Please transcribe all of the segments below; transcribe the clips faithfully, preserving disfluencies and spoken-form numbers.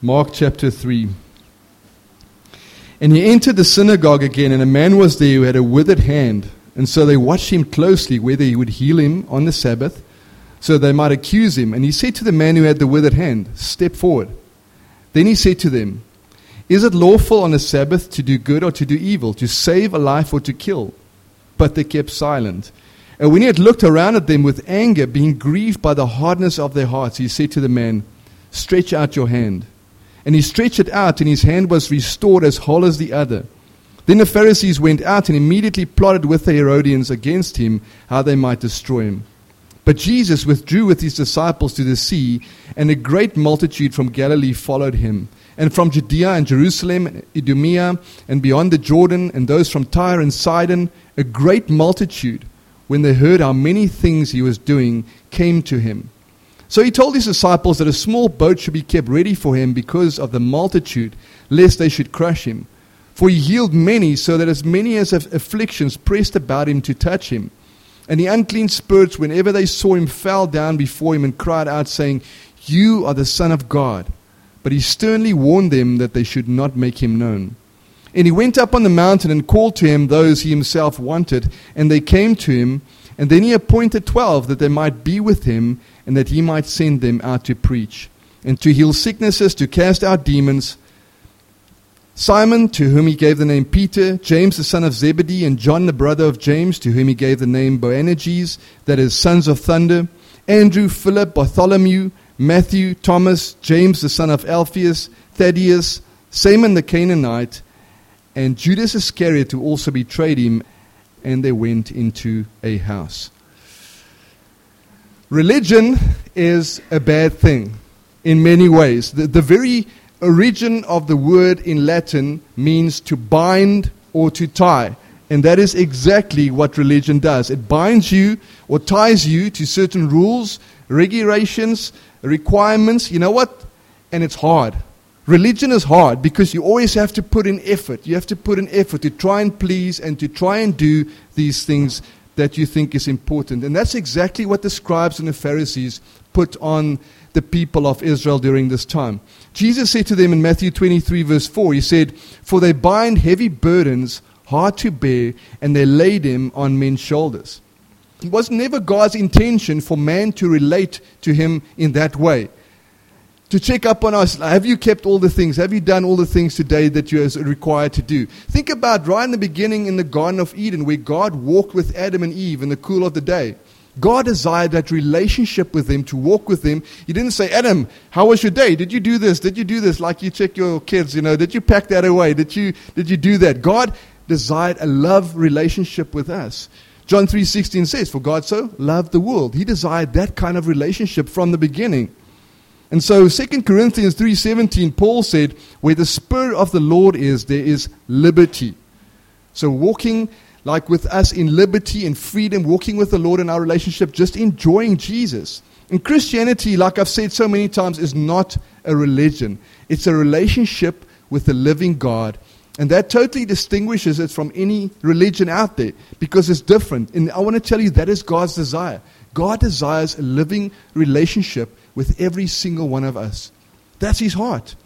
Mark chapter three. And he entered the synagogue again, and a man was there who had a withered hand. And so they watched him closely, whether he would heal him on the Sabbath, so they might accuse him. And he said to the man who had the withered hand, "Step forward." Then he said to them, "Is it lawful on the Sabbath to do good or to do evil, to save a life or to kill?" But they kept silent. And when he had looked around at them with anger, being grieved by the hardness of their hearts, he said to the man, "Stretch out your hand." And he stretched it out, and his hand was restored as whole as the other. Then the Pharisees went out and immediately plotted with the Herodians against him, how they might destroy him. But Jesus withdrew with his disciples to the sea, and a great multitude from Galilee followed him, and from Judea and Jerusalem, and Idumea, and beyond the Jordan, and those from Tyre and Sidon, a great multitude, when they heard how many things he was doing, came to him. So he told his disciples that a small boat should be kept ready for him because of the multitude, lest they should crush him. For he healed many, so that as many as have afflictions pressed about him to touch him. And the unclean spirits, whenever they saw him, fell down before him and cried out, saying, "You are the Son of God." But he sternly warned them that they should not make him known. And he went up on the mountain and called to him those he himself wanted, and they came to him. And then he appointed twelve, that they might be with him, and that he might send them out to preach, and to heal sicknesses, to cast out demons. Simon, to whom he gave the name Peter, James the son of Zebedee, and John the brother of James, to whom he gave the name Boanerges, that is, sons of thunder, Andrew, Philip, Bartholomew, Matthew, Thomas, James the son of Alphaeus, Thaddeus, Simon the Canaanite, and Judas Iscariot, who also betrayed him. And they went into a house. Religion is a bad thing in many ways. The, the very origin of the word in Latin means to bind or to tie. And that is exactly what religion does. It binds you or ties you to certain rules, regulations, requirements. You know what? And it's hard. Religion is hard because you always have to put in effort. You have to put in effort to try and please and to try and do these things that you think is important. And that's exactly what the scribes and the Pharisees put on the people of Israel during this time. Jesus said to them in Matthew twenty-three verse four, he said, "For they bind heavy burdens, hard to bear, and they lay them on men's shoulders." It was never God's intention for man to relate to him in that way. To check up on us, have you kept all the things? Have you done all the things today that you are required to do? Think about right in the beginning in the Garden of Eden, where God walked with Adam and Eve in the cool of the day. God desired that relationship with them, to walk with them. He didn't say, "Adam, how was your day? Did you do this? Did you do this?" Like you check your kids, you know, did you pack that away? Did you did you do that? God desired a love relationship with us. John three sixteen says, "For God so loved the world." He desired that kind of relationship from the beginning. And so Second Corinthians three seventeen, Paul said, "Where the Spirit of the Lord is, there is liberty." So walking like with us in liberty and freedom, walking with the Lord in our relationship, just enjoying Jesus. And Christianity, like I've said so many times, is not a religion. It's a relationship with the living God. And that totally distinguishes it from any religion out there because it's different. And I want to tell you that is God's desire. God desires a living relationship with every single one of us. That's his heart.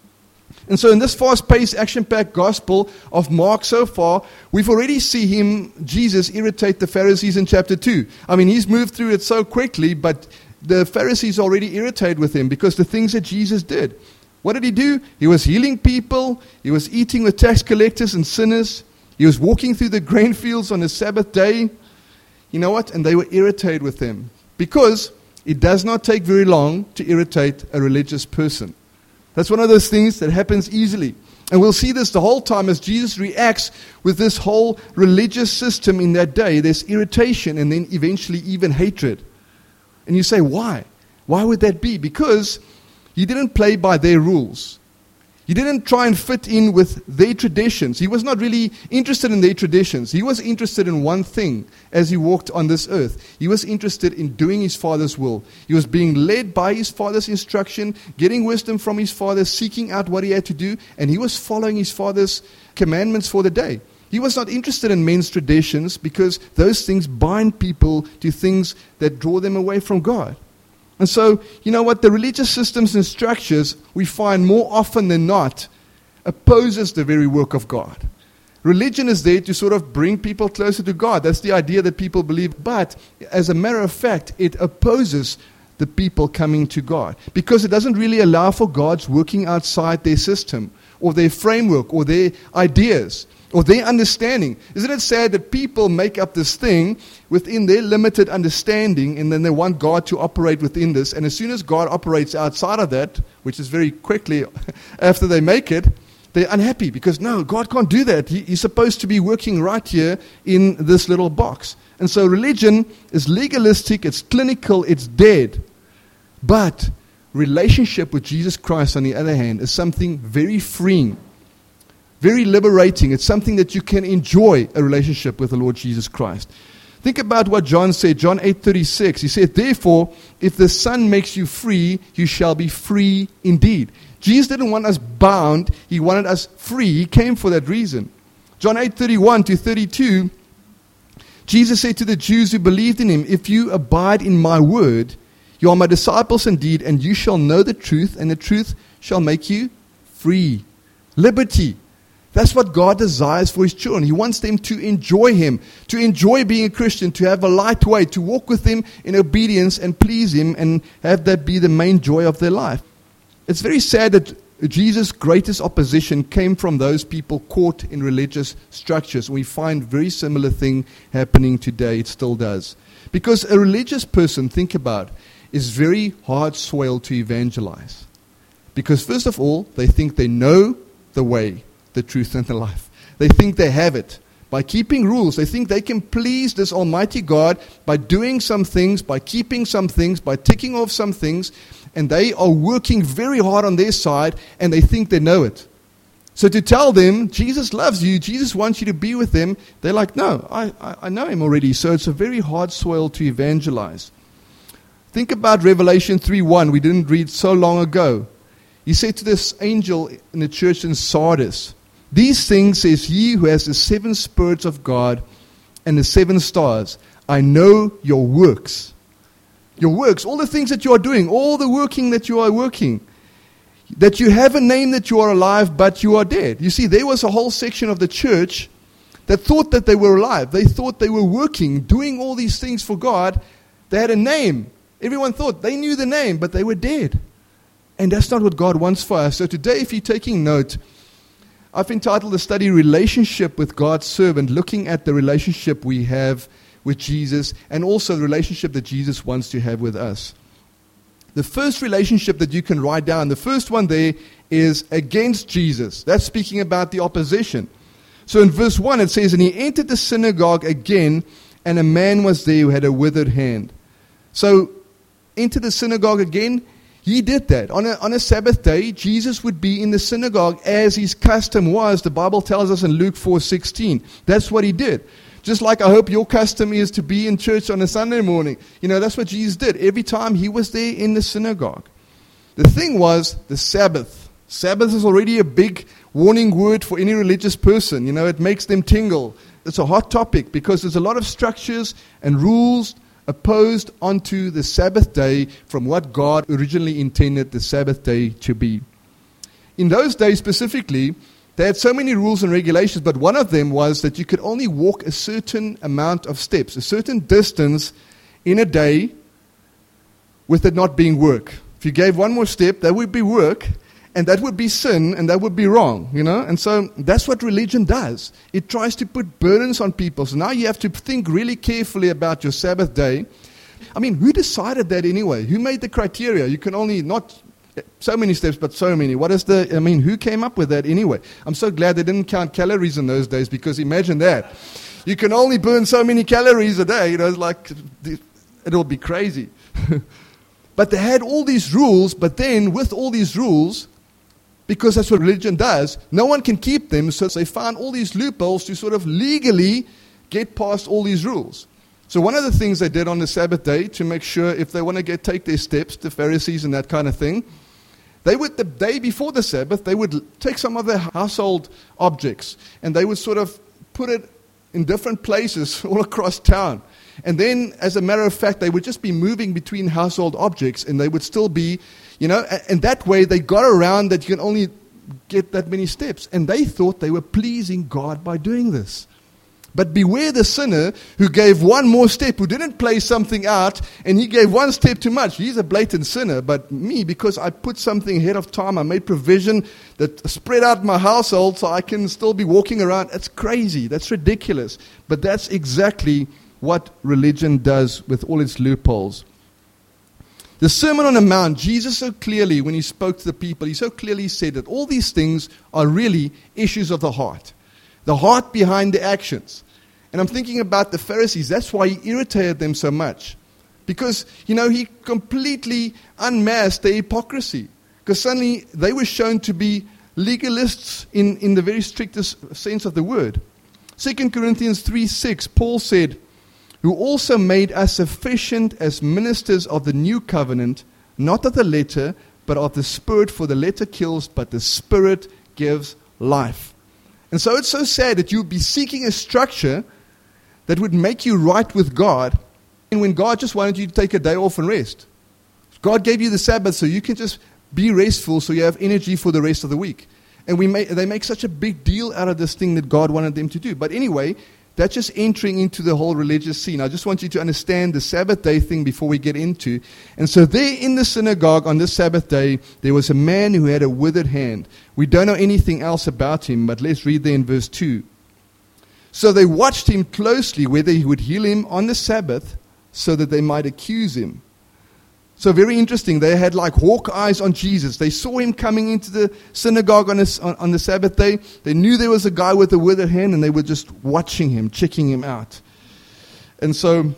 And so in this fast-paced, action-packed gospel of Mark so far, we've already seen him, Jesus, irritate the Pharisees in chapter two. I mean, he's moved through it so quickly, but the Pharisees are already irritated with him because the things that Jesus did. What did he do? He was healing people. He was eating with tax collectors and sinners. He was walking through the grain fields on the Sabbath day. You know what? And they were irritated with him because it does not take very long to irritate a religious person. That's one of those things that happens easily. And we'll see this the whole time as Jesus reacts with this whole religious system in that day. There's irritation and then eventually even hatred. And you say, why? Why would that be? Because he didn't play by their rules. He didn't try and fit in with their traditions. He was not really interested in their traditions. He was interested in one thing as he walked on this earth. He was interested in doing his Father's will. He was being led by his Father's instruction, getting wisdom from his Father, seeking out what he had to do, and he was following his Father's commandments for the day. He was not interested in men's traditions because those things bind people to things that draw them away from God. And so, you know what, the religious systems and structures, we find more often than not, opposes the very work of God. Religion is there to sort of bring people closer to God. That's the idea that people believe. But as a matter of fact, it opposes the people coming to God, because it doesn't really allow for God's working outside their system or their framework or their ideas or their understanding. Isn't it sad that people make up this thing within their limited understanding, and then they want God to operate within this, and as soon as God operates outside of that, which is very quickly after they make it, they're unhappy because, no, God can't do that. He, he's supposed to be working right here in this little box. And so religion is legalistic, it's clinical, it's dead. But relationship with Jesus Christ, on the other hand, is something very freeing, very liberating. It's something that you can enjoy, a relationship with the Lord Jesus Christ. Think about what John said, John eight thirty-six. He said, therefore, if the Son makes you free, you shall be free indeed. Jesus didn't want us bound. He wanted us free. He came for that reason. John eight thirty-one to thirty-two, Jesus said to the Jews who believed in him, if you abide in my word, you are my disciples indeed, and you shall know the truth, and the truth shall make you free. Liberty. That's what God desires for his children. He wants them to enjoy him, to enjoy being a Christian, to have a light way, to walk with him in obedience and please him, and have that be the main joy of their life. It's very sad that Jesus' greatest opposition came from those people caught in religious structures. We find very similar thing happening today. It still does. Because a religious person, think about, is very hard soil to evangelize. Because first of all, they think they know the way, the truth, and the life. They think they have it. By keeping rules, they think they can please this Almighty God by doing some things, by keeping some things, by ticking off some things, and they are working very hard on their side, and they think they know it. So to tell them, Jesus loves you, Jesus wants you to be with him, they're like, no, I, I, I know him already. So it's a very hard soil to evangelize. Think about Revelation three one, we didn't read so long ago. He said to this angel in the church in Sardis, these things says he who has the seven spirits of God and the seven stars, I know your works. Your works, all the things that you are doing, all the working that you are working, that you have a name that you are alive, but you are dead. You see, there was a whole section of the church that thought that they were alive. They thought they were working, doing all these things for God. They had a name. Everyone thought they knew the name, but they were dead. And that's not what God wants for us. So today, if you're taking note, I've entitled the study Relationship with God's Servant, looking at the relationship we have with Jesus, and also the relationship that Jesus wants to have with us. The first relationship that you can write down, the first one there is against Jesus. That's speaking about the opposition. So in verse one it says, and he entered the synagogue again, and a man was there who had a withered hand. So, enter the synagogue again. He did that. On a, on a Sabbath day, Jesus would be in the synagogue as his custom was. The Bible tells us in Luke four sixteen. That's what he did. Just like I hope your custom is to be in church on a Sunday morning. You know, that's what Jesus did. Every time he was there in the synagogue. The thing was the Sabbath. Sabbath is already a big warning word for any religious person. You know, it makes them tingle. It's a hot topic because there's a lot of structures and rules opposed onto the Sabbath day from what God originally intended the Sabbath day to be. In those days specifically, they had so many rules and regulations, but one of them was that you could only walk a certain amount of steps, a certain distance in a day with it not being work. If you gave one more step, that would be work, and that would be sin, and that would be wrong, you know. And so that's what religion does. It tries to put burdens on people. So now you have to think really carefully about your Sabbath day. I mean, who decided that anyway? Who made the criteria? You can only not so many steps, but so many. What is the, I mean, who came up with that anyway? I'm so glad they didn't count calories in those days, because imagine that. You can only burn so many calories a day. You know, it's like, it'll be crazy. But they had all these rules, but then with all these rules, because that's what religion does, no one can keep them, so they found all these loopholes to sort of legally get past all these rules. So one of the things they did on the Sabbath day to make sure if they want to get take their steps, the Pharisees and that kind of thing, they would, the day before the Sabbath, they would take some of their household objects and they would sort of put it in different places all across town. And then, as a matter of fact, they would just be moving between household objects, and they would still be, you know, and, and that way they got around that you can only get that many steps. And they thought they were pleasing God by doing this. But beware the sinner who gave one more step, who didn't play something out, and he gave one step too much. He's a blatant sinner. But me, because I put something ahead of time, I made provision that spread out my household so I can still be walking around. That's crazy. That's ridiculous. But that's exactly what religion does with all its loopholes. The Sermon on the Mount, Jesus so clearly, when he spoke to the people, he so clearly said that all these things are really issues of the heart. The heart behind the actions. And I'm thinking about the Pharisees. That's why he irritated them so much. Because, you know, he completely unmasked their hypocrisy. Because suddenly they were shown to be legalists in, in the very strictest sense of the word. Second Corinthians three six, Paul said, who also made us sufficient as ministers of the new covenant, not of the letter, but of the Spirit, for the letter kills, but the Spirit gives life. And so it's so sad that you'd be seeking a structure that would make you right with God, and when God just wanted you to take a day off and rest. God gave you the Sabbath so you can just be restful so you have energy for the rest of the week. And we make, they make such a big deal out of this thing that God wanted them to do. But anyway, that's just entering into the whole religious scene. I just want you to understand the Sabbath day thing before we get into. And so there in the synagogue on this Sabbath day, there was a man who had a withered hand. We don't know anything else about him, but let's read there in verse two. So they watched him closely whether he would heal him on the Sabbath so that they might accuse him. So very interesting. They had like hawk eyes on Jesus. They saw him coming into the synagogue on, this, on, on the Sabbath day. They knew there was a guy with a withered hand, and they were just watching him, checking him out. And so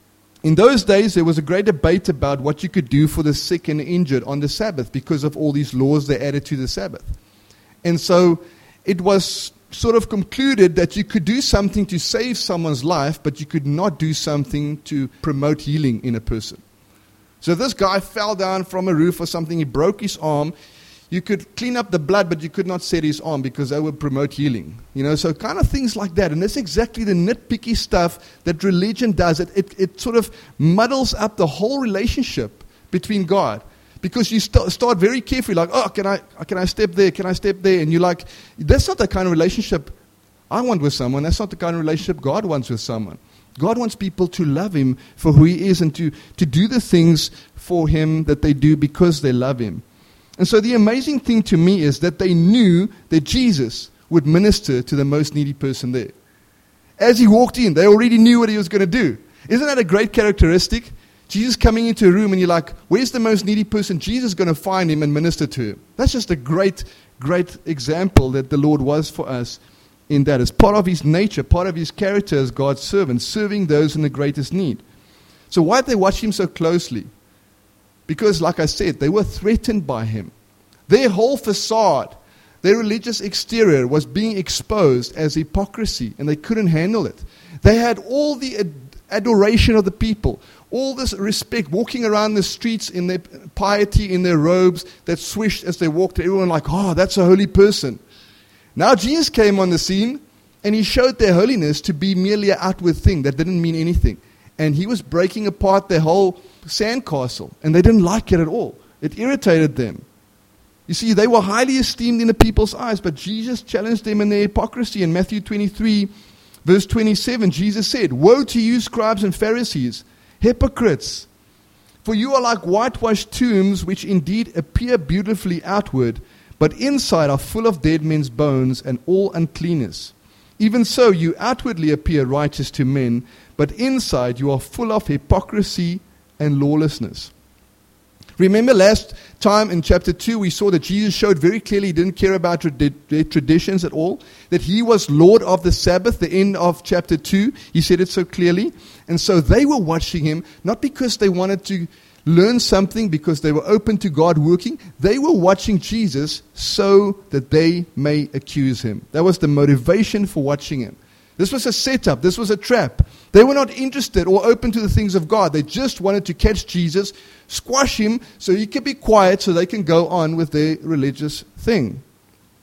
in those days, there was a great debate about what you could do for the sick and injured on the Sabbath because of all these laws they added to the Sabbath. And so it was sort of concluded that you could do something to save someone's life, but you could not do something to promote healing in a person. So if this guy fell down from a roof or something, he broke his arm, you could clean up the blood, but you could not set his arm because that would promote healing. You know, so kind of things like that. And that's exactly the nitpicky stuff that religion does. It, it, it sort of muddles up the whole relationship between God. Because you st- start very carefully, like, oh, can I, can I step there? Can I step there? And you're like, that's not the kind of relationship I want with someone. That's not the kind of relationship God wants with someone. God wants people to love him for who he is and to, to do the things for him that they do because they love him. And so the amazing thing to me is that they knew that Jesus would minister to the most needy person there. As he walked in, they already knew what he was going to do. Isn't that a great characteristic? Jesus coming into a room and you're like, where's the most needy person? Jesus is going to find him and minister to him. That's just a great, great example that the Lord was for us in that. It's part of his nature, part of his character as God's servant, serving those in the greatest need. So why did they watch him so closely? Because, like I said, they were threatened by him. Their whole facade, their religious exterior was being exposed as hypocrisy, and they couldn't handle it. They had all the ad- adoration of the people, all this respect, walking around the streets in their piety, in their robes that swished as they walked. Everyone like, oh, that's a holy person. Now Jesus came on the scene, and he showed their holiness to be merely an outward thing that didn't mean anything. And he was breaking apart their whole sandcastle, and they didn't like it at all. It irritated them. You see, they were highly esteemed in the people's eyes, but Jesus challenged them in their hypocrisy. In Matthew twenty-three, verse twenty-seven, Jesus said, "Woe to you, scribes and Pharisees, hypocrites! For you are like whitewashed tombs, which indeed appear beautifully outward, but inside are full of dead men's bones and all uncleanness. Even so, you outwardly appear righteous to men, but inside you are full of hypocrisy and lawlessness." Remember last time in chapter two, we saw that Jesus showed very clearly he didn't care about their traditions at all, that he was Lord of the Sabbath, the end of chapter two. He said it so clearly. And so they were watching him, not because they wanted to learn something, because they were open to God working. They were watching Jesus so that they may accuse him. That was the motivation for watching him. This was a setup. This was a trap. They were not interested or open to the things of God. They just wanted to catch Jesus, squash him so he could be quiet so they can go on with their religious thing.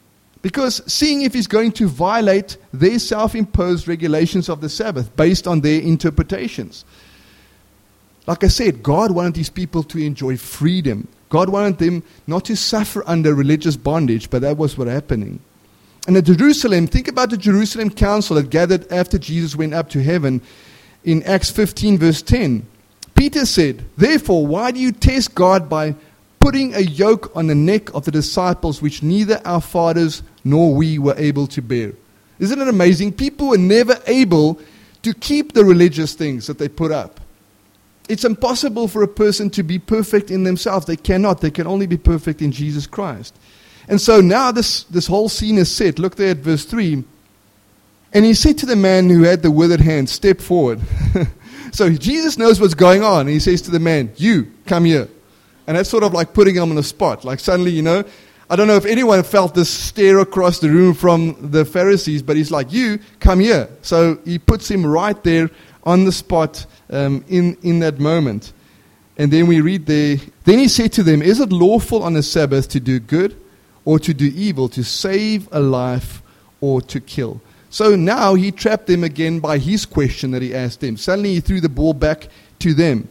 Because seeing if he's going to violate their self-imposed regulations of the Sabbath based on their interpretations. Like I said, God wanted these people to enjoy freedom. God wanted them not to suffer under religious bondage, but that was what was happening. And at Jerusalem, think about the Jerusalem council that gathered after Jesus went up to heaven in Acts fifteen verse ten. Peter said, "Therefore, why do you test God by putting a yoke on the neck of the disciples which neither our fathers nor we were able to bear?" Isn't it amazing? People were never able to keep the religious things that they put up. It's impossible for a person to be perfect in themselves. They cannot. They can only be perfect in Jesus Christ. And so now this, this whole scene is set. Look there at verse three. And he said to the man who had the withered hand, "Step forward." So Jesus knows what's going on. And he says to the man, "You, come here." And that's sort of like putting him on the spot. Like suddenly, you know, I don't know if anyone felt this stare across the room from the Pharisees, but he's like, "You, come here." So he puts him right there on the spot um, in, in that moment. And then we read there, "Then he said to them, is it lawful on the Sabbath to do good or to do evil, to save a life or to kill?" So now he trapped them again by his question that he asked them. Suddenly he threw the ball back to them.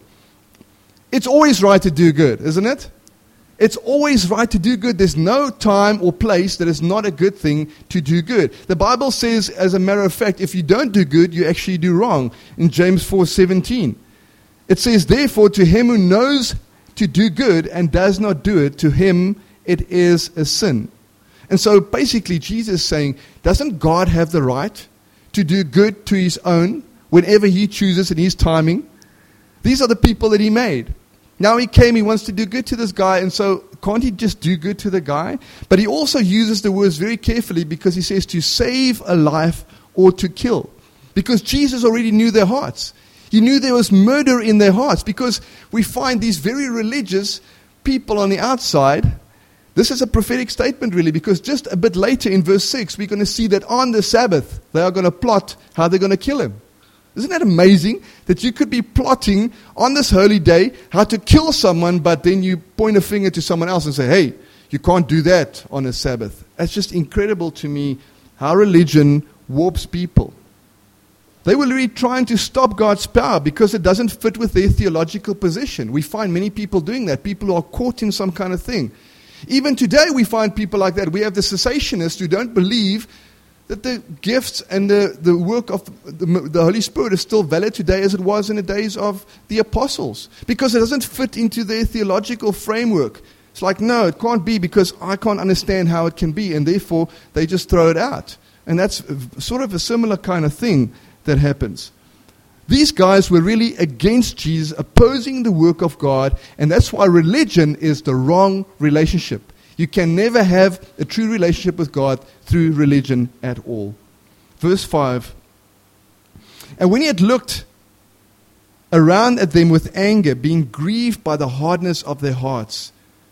It's always right to do good, isn't it? It's always right to do good. There's no time or place that is not a good thing to do good. The Bible says, as a matter of fact, if you don't do good, you actually do wrong. In James four seventeen, it says, "Therefore, to him who knows to do good and does not do it, to him it is a sin." And so basically Jesus is saying, doesn't God have the right to do good to his own whenever he chooses in his timing? These are the people that he made. Now he came, he wants to do good to this guy, and so can't he just do good to the guy? But he also uses the words very carefully because he says to save a life or to kill. Because Jesus already knew their hearts. He knew there was murder in their hearts, because we find these very religious people on the outside. This is a prophetic statement really, because just a bit later in verse six, we're going to see that on the Sabbath, they are going to plot how they're going to kill him. Isn't that amazing that you could be plotting on this holy day how to kill someone, but then you point a finger to someone else and say, "Hey, you can't do that on a Sabbath." That's just incredible to me how religion warps people. They were really trying to stop God's power because it doesn't fit with their theological position. We find many people doing that, people who are caught in some kind of thing. Even today we find people like that. We have the cessationists who don't believe that the gifts and the, the work of the, the Holy Spirit is still valid today as it was in the days of the apostles, because it doesn't fit into their theological framework. It's like, no, it can't be because I can't understand how it can be, and therefore they just throw it out. And that's sort of a similar kind of thing that happens. These guys were really against Jesus, opposing the work of God, and that's why religion is the wrong relationship. You can never have a true relationship with God through religion at all. Verse five. "And when he had looked around at them with anger, being grieved by the hardness of their hearts."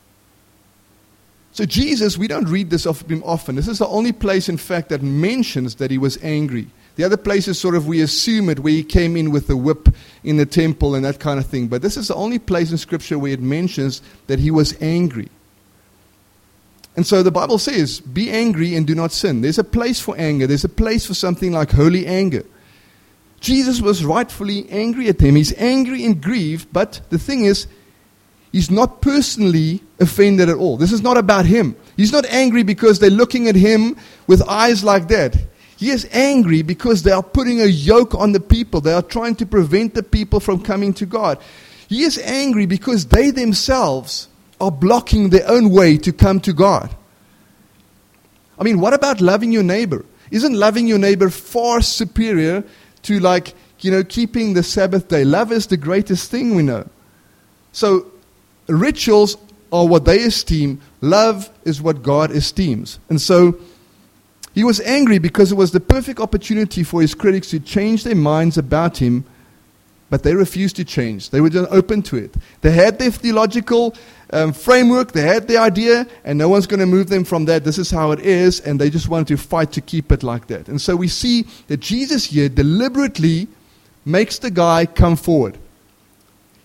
So Jesus, we don't read this of him often. This is the only place, in fact, that mentions that he was angry. The other places sort of we assume it, where he came in with the whip in the temple and that kind of thing. But this is the only place in Scripture where it mentions that he was angry. And so the Bible says, be angry and do not sin. There's a place for anger. There's a place for something like holy anger. Jesus was rightfully angry at them. He's angry and grieved, but the thing is, he's not personally offended at all. This is not about him. He's not angry because they're looking at him with eyes like that. He is angry because they are putting a yoke on the people. They are trying to prevent the people from coming to God. He is angry because they themselves are blocking their own way to come to God. I mean, what about loving your neighbor? Isn't loving your neighbor far superior to, like, you know, keeping the Sabbath day? Love is the greatest thing we know. So rituals are what they esteem. Love is what God esteems. And so he was angry because it was the perfect opportunity for his critics to change their minds about him, but they refused to change. They were just open to it. They had their theological um, framework, they had their idea, and no one's going to move them from that. This is how it is, and they just wanted to fight to keep it like that. And so we see that Jesus here deliberately makes the guy come forward. He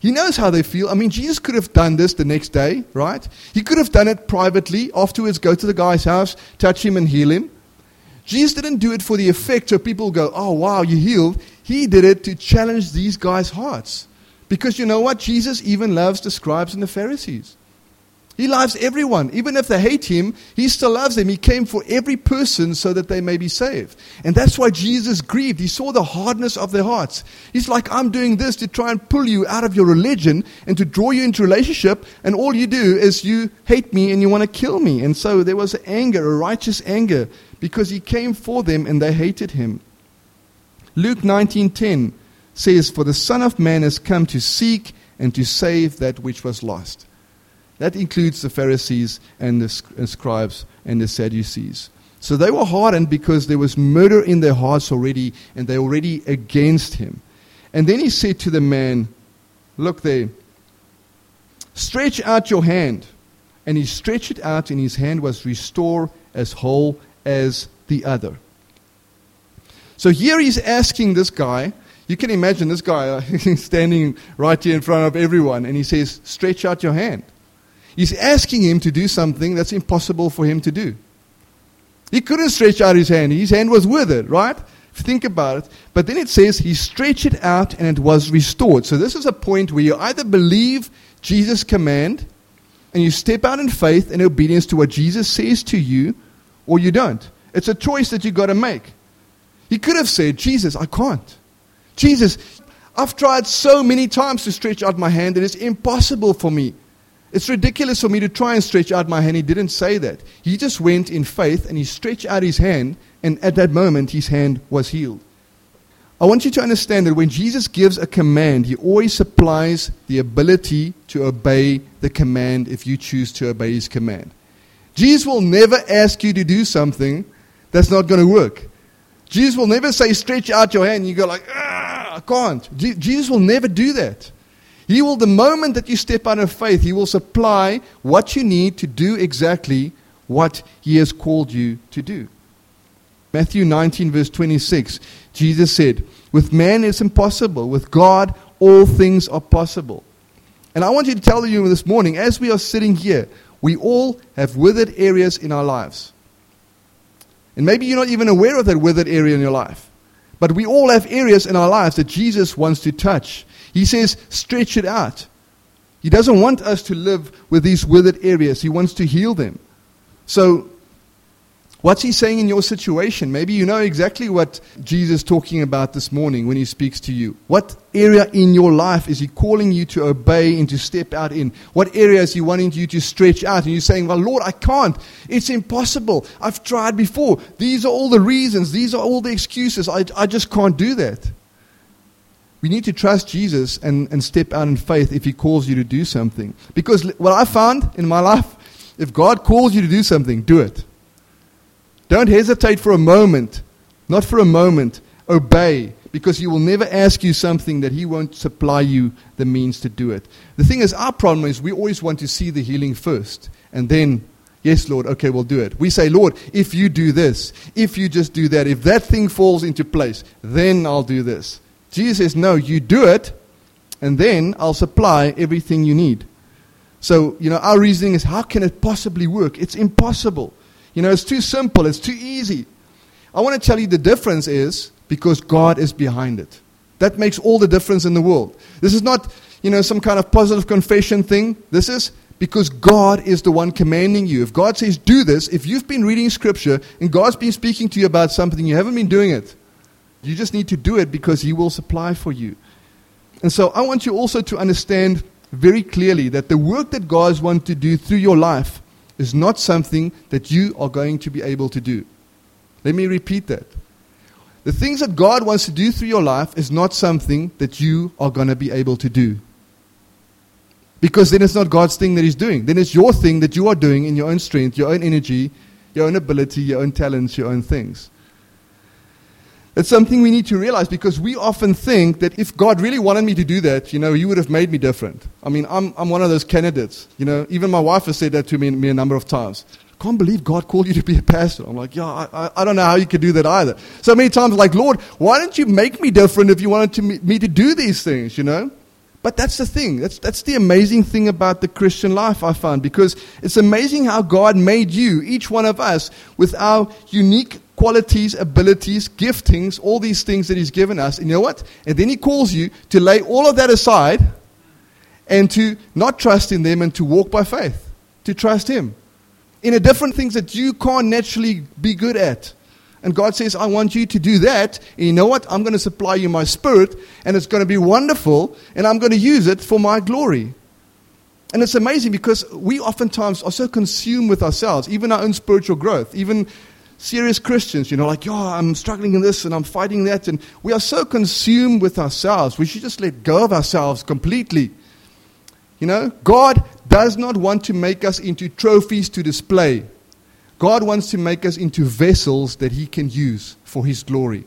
He knows how they feel. I mean, Jesus could have done this the next day, right? He could have done it privately, afterwards go to the guy's house, touch him and heal him. Jesus didn't do it for the effect so people go, oh, wow, you healed. He did it to challenge these guys' hearts. Because you know what? Jesus even loves the scribes and the Pharisees. He loves everyone. Even if they hate him, he still loves them. He came for every person so that they may be saved. And that's why Jesus grieved. He saw the hardness of their hearts. He's like, I'm doing this to try and pull you out of your religion and to draw you into relationship. And all you do is you hate me and you want to kill me. And so there was anger, a righteous anger, because he came for them and they hated him. Luke nineteen ten says, for the Son of Man has come to seek and to save that which was lost. That includes the Pharisees and the scribes and the Sadducees. So they were hardened because there was murder in their hearts already, and they're already against him. And then he said to the man, look there, stretch out your hand. And he stretched it out, and his hand was restored as whole as the other. So here he's asking this guy, you can imagine this guy uh, standing right here in front of everyone, and he says, stretch out your hand. He's asking him to do something that's impossible for him to do. He couldn't stretch out his hand. His hand was withered, right? If you think about it. But then it says he stretched it out and it was restored. So this is a point where you either believe Jesus' command and you step out in faith and obedience to what Jesus says to you, or you don't. It's a choice that you've got to make. He could have said, Jesus, I can't. Jesus, I've tried so many times to stretch out my hand and it's impossible for me. It's ridiculous for me to try and stretch out my hand. He didn't say that. He just went in faith and he stretched out his hand, and at that moment his hand was healed. I want you to understand that when Jesus gives a command, he always supplies the ability to obey the command if you choose to obey his command. Jesus will never ask you to do something that's not going to work. Jesus will never say, stretch out your hand, and you go like, ah, I can't. Je- Jesus will never do that. He will, the moment that you step out of faith, he will supply what you need to do exactly what he has called you to do. Matthew nineteen verse twenty-six, Jesus said, with man it's impossible, with God all things are possible. And I want you to tell you this morning, as we are sitting here, we all have withered areas in our lives. And maybe you're not even aware of that withered area in your life. But we all have areas in our lives that Jesus wants to touch. He says, stretch it out. He doesn't want us to live with these withered areas. He wants to heal them. So, what's he saying in your situation? Maybe you know exactly what Jesus is talking about this morning when he speaks to you. What area in your life is he calling you to obey and to step out in? What area is he wanting you to stretch out? And you're saying, well, Lord, I can't. It's impossible. I've tried before. These are all the reasons. These are all the excuses. I, I just can't do that. We need to trust Jesus and, and step out in faith if he calls you to do something. Because what I found in my life, if God calls you to do something, do it. Don't hesitate for a moment. Not for a moment. Obey. Because he will never ask you something that he won't supply you the means to do it. The thing is, our problem is we always want to see the healing first. And then, yes, Lord, okay, we'll do it. We say, Lord, if you do this, if you just do that, if that thing falls into place, then I'll do this. Jesus says, no, you do it, and then I'll supply everything you need. So, you know, our reasoning is, how can it possibly work? It's impossible. You know, it's too simple. It's too easy. I want to tell you the difference is because God is behind it. That makes all the difference in the world. This is not, you know, some kind of positive confession thing. This is because God is the one commanding you. If God says, do this, if you've been reading Scripture and God's been speaking to you about something, you haven't been doing it. You just need to do it because he will supply for you. And so I want you also to understand very clearly that the work that God wants to do through your life is not something that you are going to be able to do. Let me repeat that. The things that God wants to do through your life is not something that you are going to be able to do. Because then it's not God's thing that he's doing. Then it's your thing that you are doing in your own strength, your own energy, your own ability, your own talents, your own things. It's something we need to realize because we often think that if God really wanted me to do that, you know, he would have made me different. I mean, I'm I'm one of those candidates. You know, even my wife has said that to me, me a number of times. I can't believe God called you to be a pastor. I'm like, yeah, I, I, I don't know how you could do that either. So many times, like, Lord, why didn't you make me different if you wanted to me, me to do these things, you know? But that's the thing. That's that's the amazing thing about the Christian life, I found, because it's amazing how God made you, each one of us, with our unique qualities, abilities, giftings, all these things that He's given us. And you know what? And then He calls you to lay all of that aside and to not trust in them and to walk by faith, to trust Him in the different things that you can't naturally be good at. And God says, I want you to do that. And you know what? I'm going to supply you my Spirit, and it's going to be wonderful, and I'm going to use it for my glory. And it's amazing because we oftentimes are so consumed with ourselves, even our own spiritual growth, even serious Christians, you know, like, oh, I'm struggling in this and I'm fighting that. And we are so consumed with ourselves. We should just let go of ourselves completely. You know, God does not want to make us into trophies to display. God wants to make us into vessels that He can use for His glory.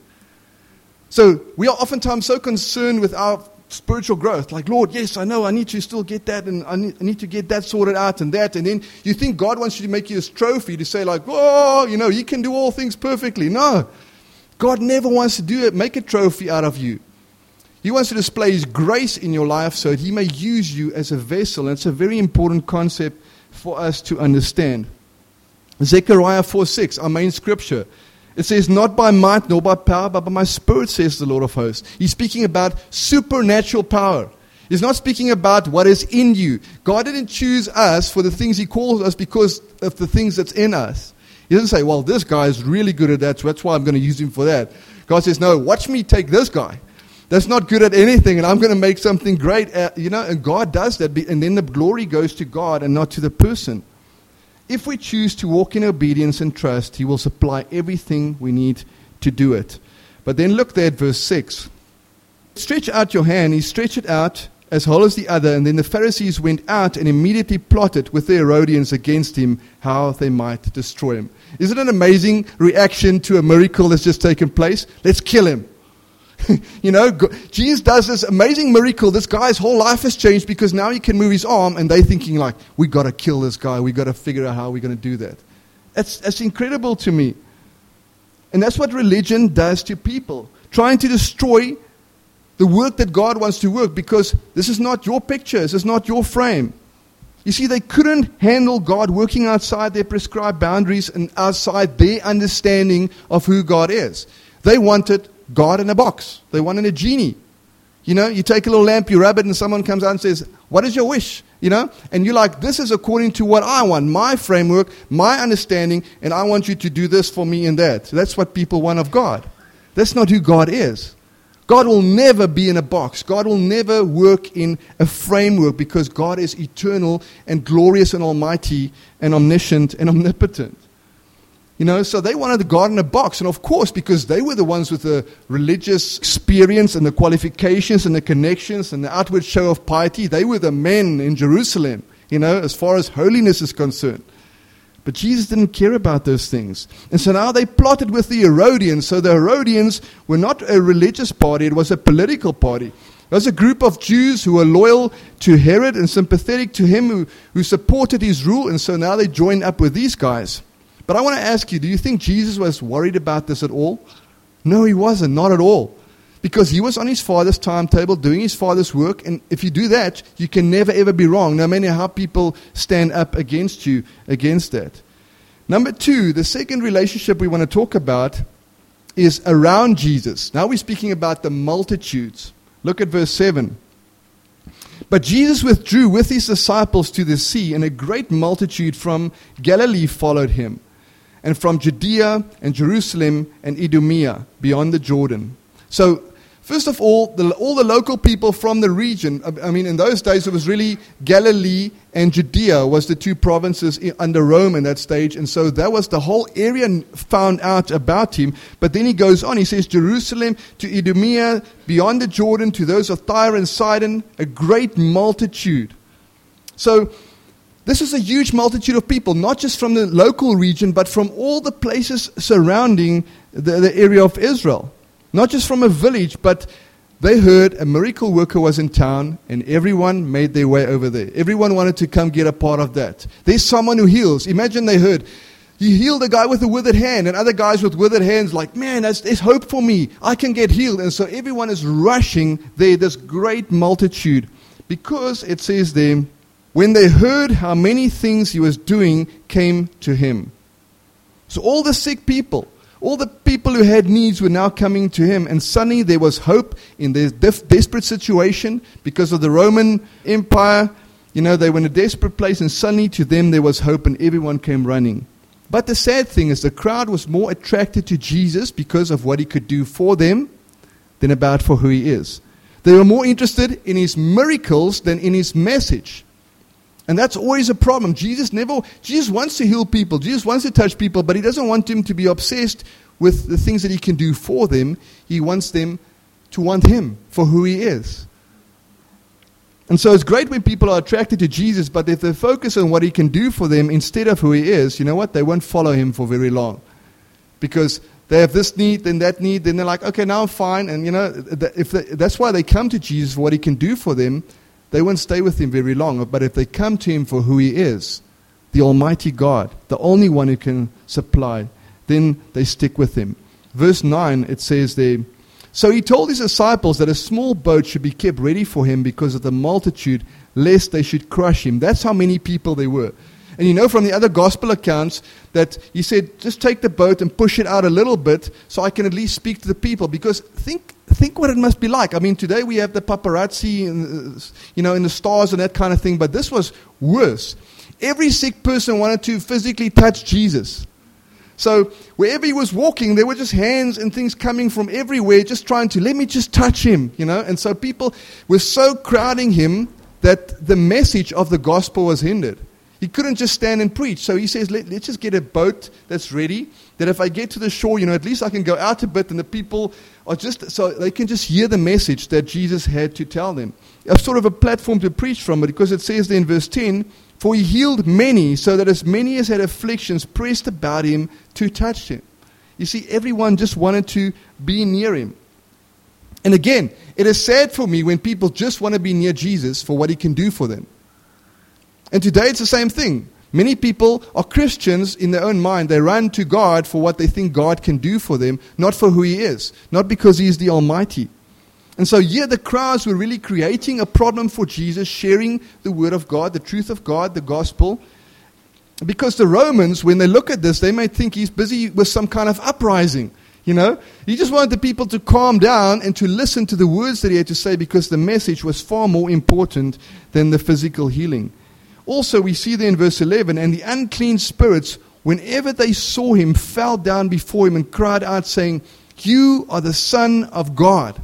So we are oftentimes so concerned with our spiritual growth. Like, Lord, yes, I know I need to still get that, and I need, I need to get that sorted out and that. And then you think God wants you to make you this trophy to say like, oh, you know, He can do all things perfectly. No. God never wants to do it, make a trophy out of you. He wants to display His grace in your life so that He may use you as a vessel. And it's a very important concept for us to understand. Zechariah four six, our main scripture. It says, not by might nor by power, but by my Spirit, says the Lord of hosts. He's speaking about supernatural power. He's not speaking about what is in you. God didn't choose us for the things He calls us because of the things that's in us. He doesn't say, well, this guy is really good at that, so that's why I'm going to use him for that. God says, no, watch me take this guy that's not good at anything, and I'm going to make something great. At, you know, and God does that, and then the glory goes to God and not to the person. If we choose to walk in obedience and trust, He will supply everything we need to do it. But then look there at verse six. Stretch out your hand. He stretched it out as whole as the other. And then the Pharisees went out and immediately plotted with the Herodians against Him, how they might destroy Him. Isn't it an amazing reaction to a miracle that's just taken place? Let's kill Him. You know, Jesus does this amazing miracle. This guy's whole life has changed because now he can move his arm, and they're thinking like, we got to kill this guy. We got to figure out how we're going to do that. That's, that's incredible to me. And that's what religion does to people, trying to destroy the work that God wants to work, because this is not your picture. This is not your frame. You see, they couldn't handle God working outside their prescribed boundaries and outside their understanding of who God is. They wanted God in a box. They wanted a genie. You know, you take a little lamp, you rub it, and someone comes out and says, what is your wish? You know, and you're like, this is according to what I want, my framework, my understanding, and I want you to do this for me and that. That's what people want of God. That's not who God is. God will never be in a box. God will never work in a framework, because God is eternal and glorious and almighty and omniscient and omnipotent. You know, so they wanted the God in a box. And of course, because they were the ones with the religious experience and the qualifications and the connections and the outward show of piety, they were the men in Jerusalem, you know, as far as holiness is concerned. But Jesus didn't care about those things. And so now they plotted with the Herodians. So the Herodians were not a religious party, it was a political party. It was a group of Jews who were loyal to Herod and sympathetic to him, who, who supported his rule. And so now they joined up with these guys. But I want to ask you, do you think Jesus was worried about this at all? No, He wasn't, not at all. Because He was on His Father's timetable, doing His Father's work. And if you do that, you can never ever be wrong, no matter how people stand up against you, against that. Number two, the second relationship we want to talk about is around Jesus. Now we're speaking about the multitudes. Look at verse seven. But Jesus withdrew with His disciples to the sea, and a great multitude from Galilee followed Him, and from Judea and Jerusalem and Idumea, beyond the Jordan. So, first of all, the, all the local people from the region, I mean, in those days it was really Galilee and Judea was the two provinces under Rome in that stage. And so that was the whole area found out about Him. But then He goes on, He says, Jerusalem to Idumea, beyond the Jordan, to those of Tyre and Sidon, a great multitude. So, this is a huge multitude of people, not just from the local region, but from all the places surrounding the, the area of Israel. Not just from a village, but they heard a miracle worker was in town, and everyone made their way over there. Everyone wanted to come get a part of that. There's someone who heals. Imagine they heard, you healed a guy with a withered hand, and other guys with withered hands like, man, that's, there's hope for me. I can get healed. And so everyone is rushing there, this great multitude Because it says there, when they heard how many things he was doing, came to him. So all the sick people, all the people who had needs were now coming to him. And suddenly there was hope in their def- desperate situation because of the Roman Empire. You know, they were in a desperate place, and suddenly to them there was hope, and everyone came running. But the sad thing is the crowd was more attracted to Jesus because of what he could do for them than about for who he is. They were more interested in his miracles than in his message. And that's always a problem. Jesus never, Jesus wants to heal people. Jesus wants to touch people, but he doesn't want them to be obsessed with the things that he can do for them. He wants them to want him for who he is. And so it's great when people are attracted to Jesus, but if they focus on what he can do for them instead of who he is, you know what? They won't follow him for very long. Because they have this need, then that need, then they're like, okay, now I'm fine. And, you know, if they, that's why they come to Jesus for what he can do for them. They won't stay with him very long. But if they come to him for who he is, the Almighty God, the only one who can supply, then they stick with him. Verse nine, it says there, so he told his disciples that a small boat should be kept ready for him because of the multitude, lest they should crush him. That's how many people there were. And you know from the other gospel accounts that he said, just take the boat and push it out a little bit so I can at least speak to the people. Because think think what it must be like. I mean, today we have the paparazzi, and, you know, in the stars and that kind of thing. But this was worse. Every sick person wanted to physically touch Jesus. So wherever he was walking, there were just hands and things coming from everywhere, just trying to, let me just touch him, you know. And so people were so crowding him that the message of the gospel was hindered. He couldn't just stand and preach. So he says, Let, let's just get a boat that's ready, that if I get to the shore, you know, at least I can go out a bit and the people are just, so they can just hear the message that Jesus had to tell them. A sort of a platform to preach from, because it says there in verse ten, for he healed many, so that as many as had afflictions pressed about him to touch him. You see, everyone just wanted to be near him. And again, it is sad for me when people just want to be near Jesus for what he can do for them. And today it's the same thing. Many people are Christians in their own mind. They run to God for what they think God can do for them, not for who he is, not because he is the Almighty. And so here the crowds were really creating a problem for Jesus, sharing the word of God, the truth of God, the gospel. Because the Romans, when they look at this, they may think he's busy with some kind of uprising. You know, he just wanted the people to calm down and to listen to the words that he had to say, because the message was far more important than the physical healing. Also, we see there in verse eleven, and the unclean spirits, whenever they saw him, fell down before him and cried out, saying, you are the Son of God.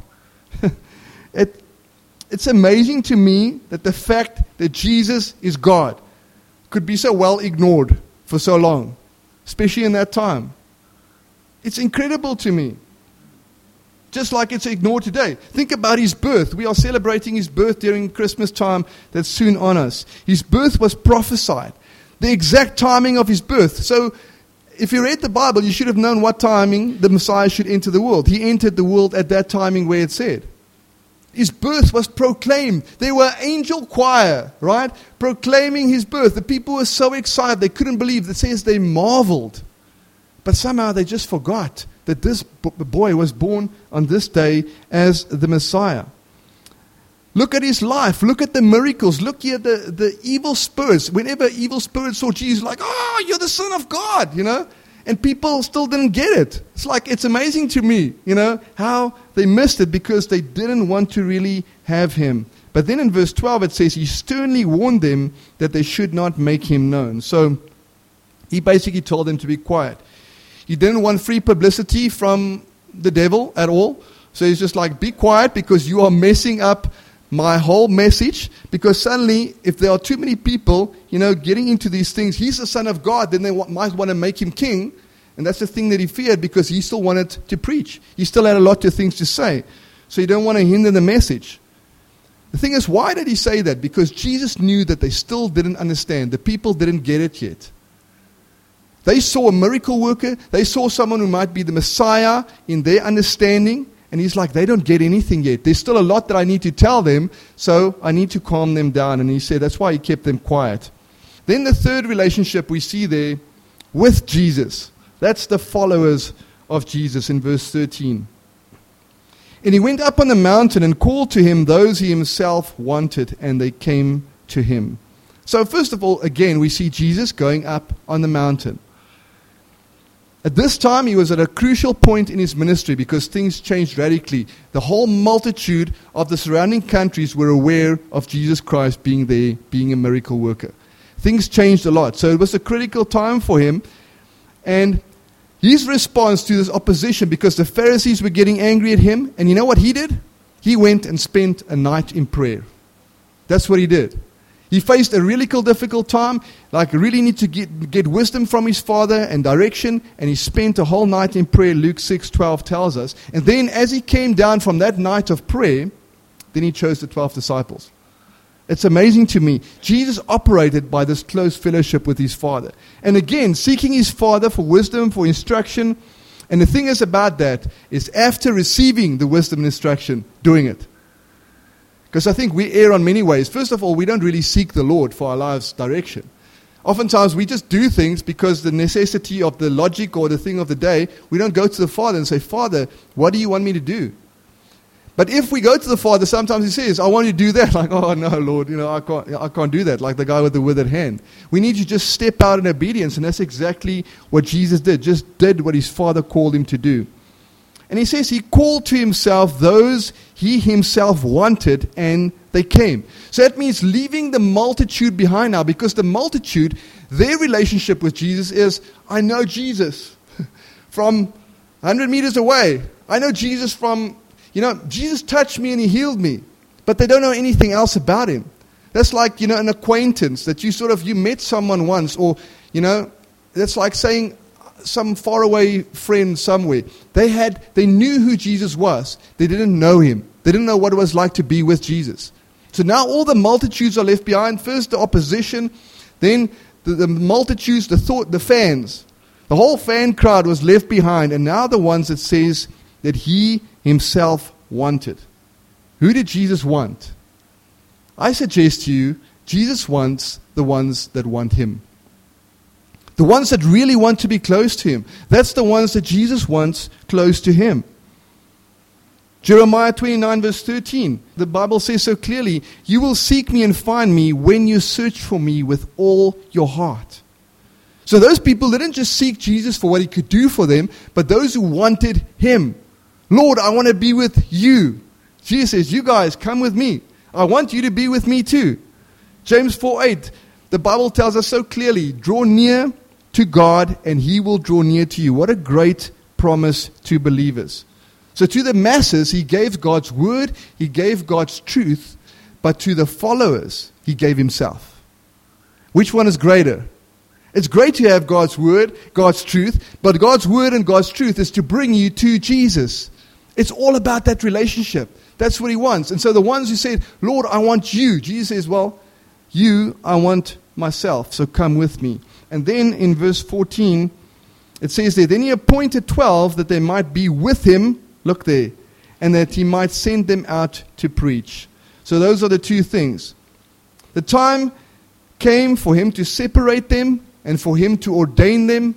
it, it's amazing to me that the fact that Jesus is God could be so well ignored for so long, especially in that time. It's incredible to me. Just like it's ignored today. Think about his birth. We are celebrating his birth during Christmas time that's soon on us. His birth was prophesied. The exact timing of his birth. So, if you read the Bible, you should have known what timing the Messiah should enter the world. He entered the world at that timing where it said. His birth was proclaimed. There were angel choir, right? Proclaiming his birth. The people were so excited. They couldn't believe. It says they marveled. But somehow they just forgot that this boy was born on this day as the Messiah. Look at his life. Look at the miracles. Look here at the, the evil spirits. Whenever evil spirits saw Jesus, like, oh, you're the Son of God, you know. And people still didn't get it. It's like, it's amazing to me, you know, how they missed it because they didn't want to really have him. But then in verse twelve it says, he sternly warned them that they should not make him known. So he basically told them to be quiet. He didn't want free publicity from the devil at all. So he's just like, be quiet because you are messing up my whole message. Because suddenly, if there are too many people, you know, getting into these things, he's the Son of God, then they w- might want to make him king. And that's the thing that he feared, because he still wanted to preach. He still had a lot of things to say. So you don't want to hinder the message. The thing is, why did he say that? Because Jesus knew that they still didn't understand. The people didn't get it yet. They saw a miracle worker. They saw someone who might be the Messiah in their understanding. And he's like, they don't get anything yet. There's still a lot that I need to tell them, so I need to calm them down. And he said that's why he kept them quiet. Then the third relationship we see there with Jesus. That's the followers of Jesus in verse thirteen. And he went up on the mountain and called to him those he himself wanted, and they came to him. So first of all, again, we see Jesus going up on the mountain. At this time, he was at a crucial point in his ministry because things changed radically. The whole multitude of the surrounding countries were aware of Jesus Christ being there, being a miracle worker. Things changed a lot. So it was a critical time for him. And his response to this opposition, because the Pharisees were getting angry at him, and you know what he did? He went and spent a night in prayer. That's what he did. He faced a really cool, difficult time, like really need to get, get wisdom from his Father and direction, and he spent a whole night in prayer, Luke six twelve tells us. And then as he came down from that night of prayer, then he chose the twelve disciples. It's amazing to me. Jesus operated by this close fellowship with his Father. And again, seeking his Father for wisdom, for instruction. And the thing is about that is after receiving the wisdom and instruction, doing it. Because I think we err on many ways. First of all, we don't really seek the Lord for our lives' direction. Oftentimes, we just do things because the necessity of the logic or the thing of the day, we don't go to the Father and say, Father, what do you want me to do? But if we go to the Father, sometimes he says, I want you to do that. Like, oh, no, Lord, you know, I can't, I can't do that. Like the guy with the withered hand. We need to just step out in obedience. And that's exactly what Jesus did. Just did what his Father called him to do. And he says he called to himself those he himself wanted, and they came. So that means leaving the multitude behind now, because the multitude, their relationship with Jesus is, I know Jesus from one hundred meters away. I know Jesus from, you know, Jesus touched me and he healed me. But they don't know anything else about him. That's like, you know, an acquaintance that you sort of, you met someone once, or, you know, that's like saying, some faraway friend somewhere. They had, they knew who Jesus was. They didn't know him. They didn't know what it was like to be with Jesus. So now all the multitudes are left behind. First the opposition, then the, the multitudes, the thought, the fans. The whole fan crowd was left behind, and now the ones that says that he himself wanted. Who did Jesus want? I suggest to you, Jesus wants the ones that want him. The ones that really want to be close to him. That's the ones that Jesus wants close to him. Jeremiah twenty-nine verse thirteen. The Bible says so clearly, you will seek me and find me when you search for me with all your heart. So those people didn't just seek Jesus for what he could do for them, but those who wanted him. Lord, I want to be with you. Jesus says, you guys, come with me. I want you to be with me too. James four eight. The Bible tells us so clearly, draw near to God, and he will draw near to you. What a great promise to believers. So to the masses, he gave God's word, he gave God's truth, but to the followers, he gave himself. Which one is greater? It's great to have God's word, God's truth, but God's word and God's truth is to bring you to Jesus. It's all about that relationship. That's what he wants. And so the ones who said, Lord, I want you, Jesus says, well, you, I want myself, so come with me. And then in verse fourteen, it says there, then he appointed twelve that they might be with him, look there, and that he might send them out to preach. So those are the two things. The time came for him to separate them and for him to ordain them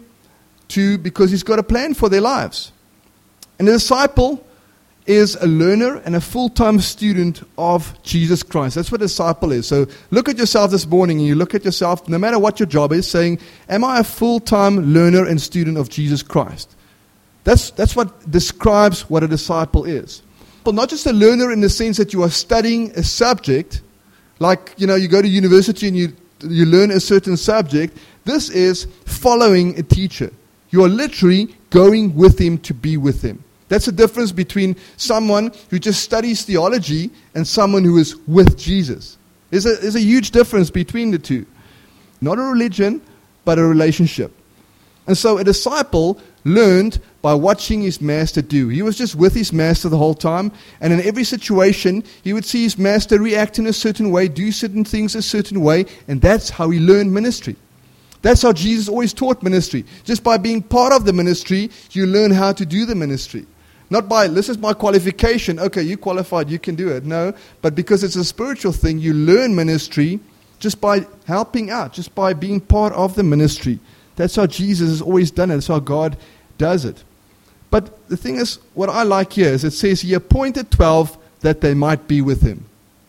to, because he's got a plan for their lives. And a disciple is a learner and a full-time student of Jesus Christ. That's what a disciple is. So look at yourself this morning, and you look at yourself, no matter what your job is, saying, am I a full-time learner and student of Jesus Christ? That's, that's what describes what a disciple is. But not just a learner in the sense that you are studying a subject, like, you know, you go to university and you, you learn a certain subject. This is following a teacher. You are literally going with him to be with him. That's the difference between someone who just studies theology and someone who is with Jesus. There's a, there's a huge difference between the two. Not a religion, but a relationship. And so a disciple learned by watching his master do. He was just with his master the whole time, and in every situation, he would see his master react in a certain way, do certain things a certain way, and that's how he learned ministry. That's how Jesus always taught ministry. Just by being part of the ministry, you learn how to do the ministry. Not by, this is my qualification, okay, you qualified, you can do it. No, but because it's a spiritual thing, you learn ministry just by helping out, just by being part of the ministry. That's how Jesus has always done it. That's how God does it. But the thing is, what I like here is it says he appointed twelve that they might be with him.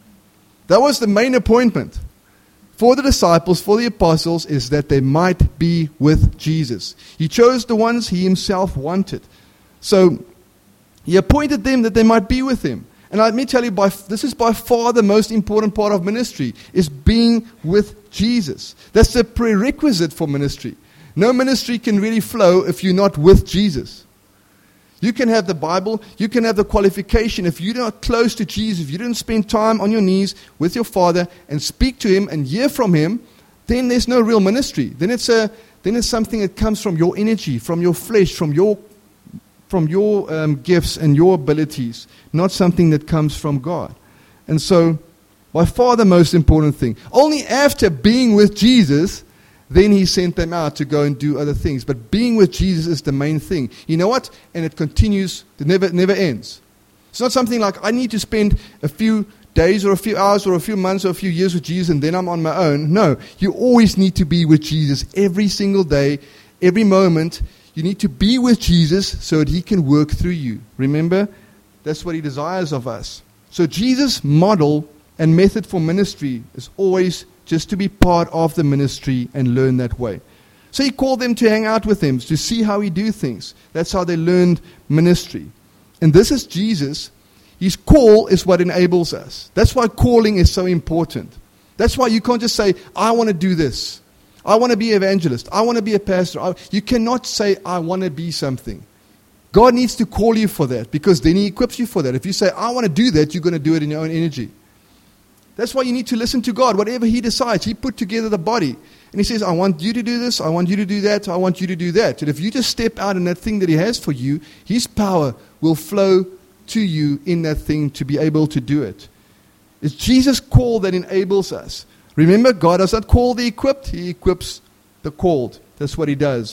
That was the main appointment for the disciples, for the apostles, is that they might be with Jesus. He chose the ones he himself wanted. So he appointed them that they might be with him. And let me tell you, by, this is by far the most important part of ministry, is being with Jesus. That's the prerequisite for ministry. No ministry can really flow if you're not with Jesus. You can have the Bible, you can have the qualification. If you're not close to Jesus, if you didn't spend time on your knees with your Father and speak to him and hear from him, then there's no real ministry. Then it's a then it's something that comes from your energy, from your flesh, from your from your um, gifts and your abilities, not something that comes from God. And so, by far the most important thing. Only after being with Jesus, then he sent them out to go and do other things. But being with Jesus is the main thing. You know what? And it continues. It never, never ends. It's not something like I need to spend a few days or a few hours or a few months or a few years with Jesus and then I'm on my own. No. You always need to be with Jesus every single day, every moment. You need to be with Jesus so that he can work through you. Remember? That's what he desires of us. So Jesus' model and method for ministry is always just to be part of the ministry and learn that way. So he called them to hang out with him, to see how he do things. That's how they learned ministry. And this is Jesus. His call is what enables us. That's why calling is so important. That's why you can't just say, I want to do this. I want to be an evangelist. I want to be a pastor. You cannot say, I want to be something. God needs to call you for that, because then he equips you for that. If you say, I want to do that, you're going to do it in your own energy. That's why you need to listen to God. Whatever he decides, he put together the body. And he says, I want you to do this, I want you to do that, I want you to do that. And if you just step out in that thing that he has for you, his power will flow to you in that thing to be able to do it. It's Jesus' call that enables us. Remember, God does not call the equipped, he equips the called. That's what he does.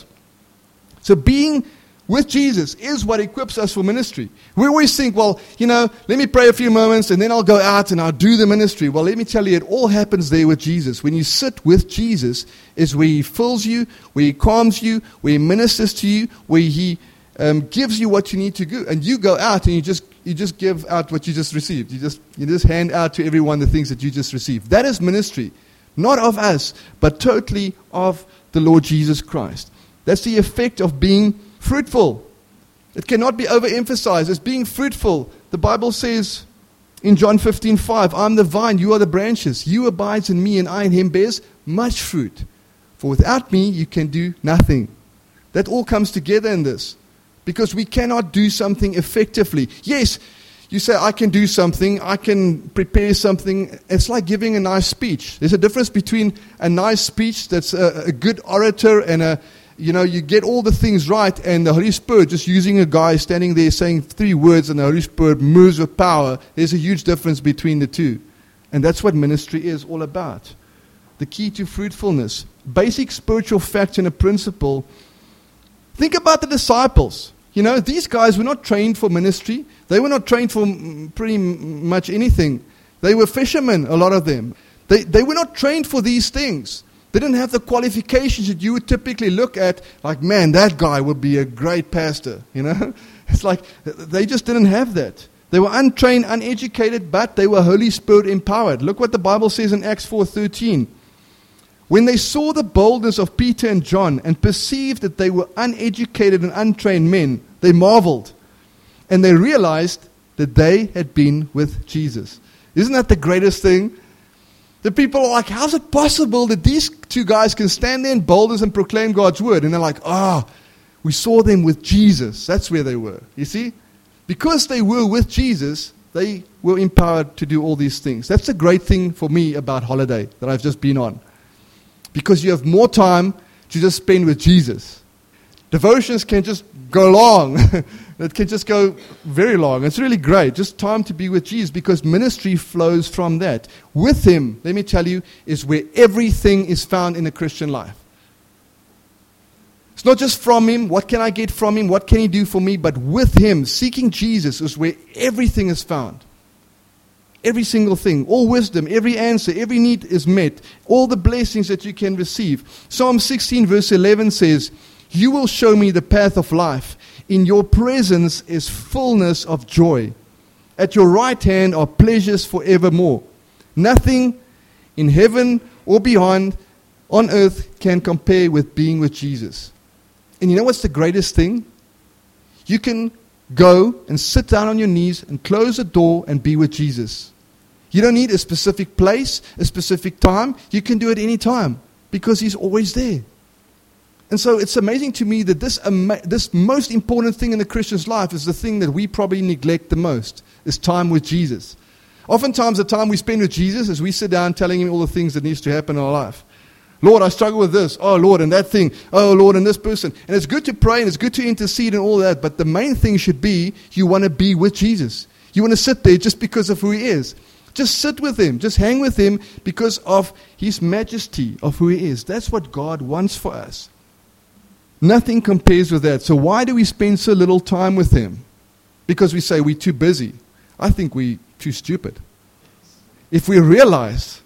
So being with Jesus is what equips us for ministry. We always think, well, you know, let me pray a few moments and then I'll go out and I'll do the ministry. Well, let me tell you, it all happens there with Jesus. When you sit with Jesus is where he fills you, where he calms you, where he ministers to you, where he um, gives you what you need to do. And you go out and you just you just give out what you just received. You just you just hand out to everyone the things that you just received. That is ministry. Not of us, but totally of the Lord Jesus Christ. That's the effect of being fruitful. It cannot be overemphasized as being fruitful. The Bible says in John fifteen five, I'm the vine, you are the branches. You abides in me and I in him bears much fruit. For without me you can do nothing. That all comes together in this. Because we cannot do something effectively. Yes, you say, I can do something, I can prepare something. It's like giving a nice speech. There's a difference between a nice speech that's a, a good orator and a You know, you get all the things right, and the Holy Spirit, just using a guy standing there saying three words, and the Holy Spirit moves with power. There's a huge difference between the two. And that's what ministry is all about. The key to fruitfulness. Basic spiritual fact and a principle. Think about the disciples. You know, these guys were not trained for ministry. They were not trained for pretty much anything. They were fishermen, a lot of them. They, they were not trained for these things. They didn't have the qualifications that you would typically look at, like, man, that guy would be a great pastor, you know. It's like they just didn't have that. They were untrained, uneducated, but they were Holy Spirit empowered. Look what the Bible says in Acts four thirteen. When they saw the boldness of Peter and John and perceived that they were uneducated and untrained men, they marveled. And they realized that they had been with Jesus. Isn't that the greatest thing? The people are like, how's it possible that these two guys can stand there in boldness and proclaim God's word? And they're like, ah, oh, we saw them with Jesus. That's where they were. You see? Because they were with Jesus, they were empowered to do all these things. That's the great thing for me about holiday that I've just been on. Because you have more time to just spend with Jesus. Devotions can just go long. It can just go very long. It's really great. Just time to be with Jesus, because ministry flows from that. With him, let me tell you, is where everything is found in a Christian life. It's not just from him. What can I get from him? What can he do for me? But with him, seeking Jesus is where everything is found. Every single thing, all wisdom, every answer, every need is met. All the blessings that you can receive. Psalm sixteen verse eleven says, you will show me the path of life. In your presence is fullness of joy. At your right hand are pleasures forevermore. Nothing in heaven or beyond on earth can compare with being with Jesus. And you know what's the greatest thing? You can go and sit down on your knees and close the door and be with Jesus. You don't need a specific place, a specific time. You can do it any time because He's always there. And so it's amazing to me that this ama- this most important thing in the Christian's life is the thing that we probably neglect the most, is time with Jesus. Oftentimes the time we spend with Jesus is we sit down telling Him all the things that needs to happen in our life. Lord, I struggle with this. Oh, Lord, and that thing. Oh, Lord, and this person. And it's good to pray and it's good to intercede and all that, but the main thing should be you want to be with Jesus. You want to sit there just because of who He is. Just sit with Him. Just hang with Him because of His majesty, of who He is. That's what God wants for us. Nothing compares with that. So why do we spend so little time with Him? Because we say we're too busy. I think we're too stupid. If we realize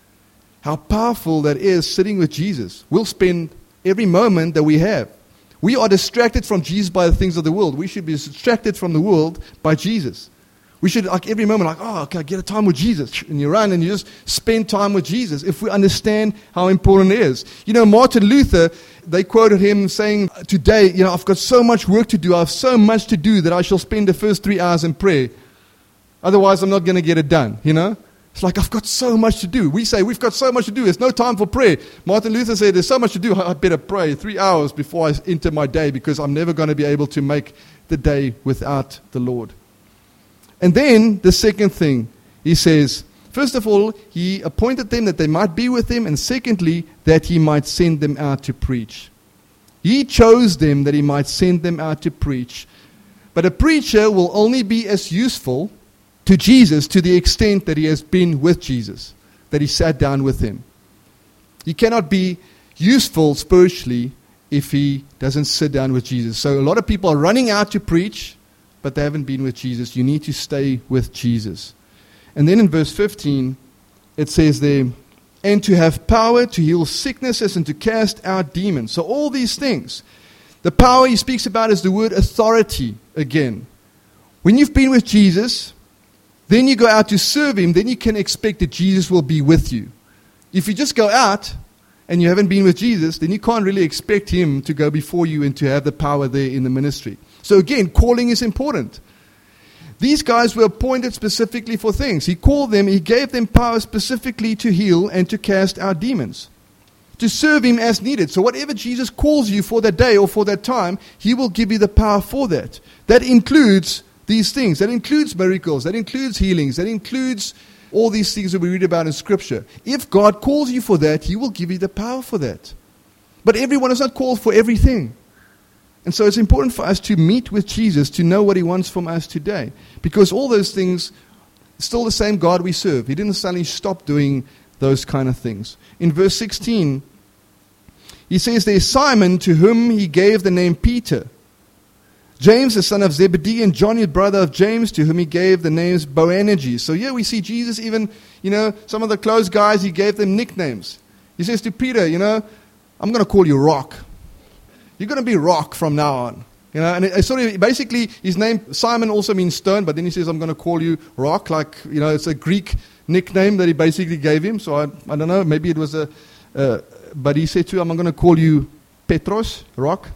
how powerful that is sitting with Jesus, we'll spend every moment that we have. We are distracted from Jesus by the things of the world. We should be distracted from the world by Jesus. We should, like every moment, like, oh, okay, get a time with Jesus. And you run and you just spend time with Jesus if we understand how important it is. You know, Martin Luther, they quoted him saying, today, you know, I've got so much work to do. I have so much to do that I shall spend the first three hours in prayer. Otherwise, I'm not going to get it done, you know. It's like, I've got so much to do. We say, we've got so much to do. There's no time for prayer. Martin Luther said, there's so much to do. I better pray three hours before I enter my day because I'm never going to be able to make the day without the Lord. And then the second thing, he says, first of all, He appointed them that they might be with Him, and secondly, that He might send them out to preach. He chose them that He might send them out to preach. But a preacher will only be as useful to Jesus to the extent that he has been with Jesus, that he sat down with Him. He cannot be useful spiritually if he doesn't sit down with Jesus. So a lot of people are running out to preach, but they haven't been with Jesus. You need to stay with Jesus. And then in verse fifteen, it says there, and to have power to heal sicknesses and to cast out demons. So all these things. The power he speaks about is the word authority again. When you've been with Jesus, then you go out to serve Him, then you can expect that Jesus will be with you. If you just go out and you haven't been with Jesus, then you can't really expect Him to go before you and to have the power there in the ministry. So again, calling is important. These guys were appointed specifically for things. He called them, He gave them power specifically to heal and to cast out demons, to serve Him as needed. So whatever Jesus calls you for that day or for that time, He will give you the power for that. That includes these things. That includes miracles. That includes healings. That includes all these things that we read about in Scripture. If God calls you for that, He will give you the power for that. But everyone is not called for everything. And so it's important for us to meet with Jesus, to know what He wants from us today. Because all those things, still the same God we serve. He didn't suddenly stop doing those kind of things. In verse sixteen, he says, there's Simon, to whom He gave the name Peter. James, the son of Zebedee, and John, the brother of James, to whom He gave the names Boanerges. So here we see Jesus even, you know, some of the close guys, He gave them nicknames. He says to Peter, you know, I'm going to call you Rock. You're going to be Rock from now on. You know, and it, it sort of, basically, his name, Simon, also means stone, but then he says, I'm going to call you Rock, like, you know, it's a Greek nickname that he basically gave him. So I, I don't know, maybe it was a, uh, but he said to him, I'm going to call you Petros, Rock.